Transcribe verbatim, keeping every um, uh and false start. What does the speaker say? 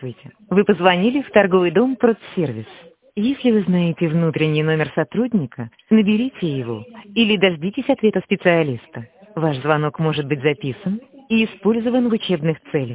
Здравствуйте. Вы позвонили в торговый дом «Продсервис». Если вы знаете внутренний номер сотрудника, наберите его или дождитесь ответа специалиста. Ваш звонок может быть записан и использован в учебных целях.